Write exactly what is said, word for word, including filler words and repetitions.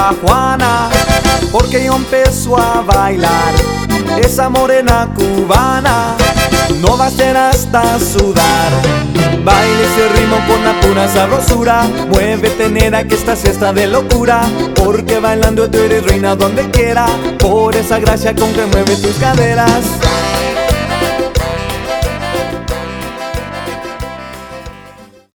la Juana, porque yo empiezo a bailar esa morena cubana, no va a ser hasta sudar. Baile ese ritmo con la pura sabrosura, muévete nena que esta siesta de locura, porque bailando tú eres reina donde quiera, por esa gracia con que mueve tus caderas.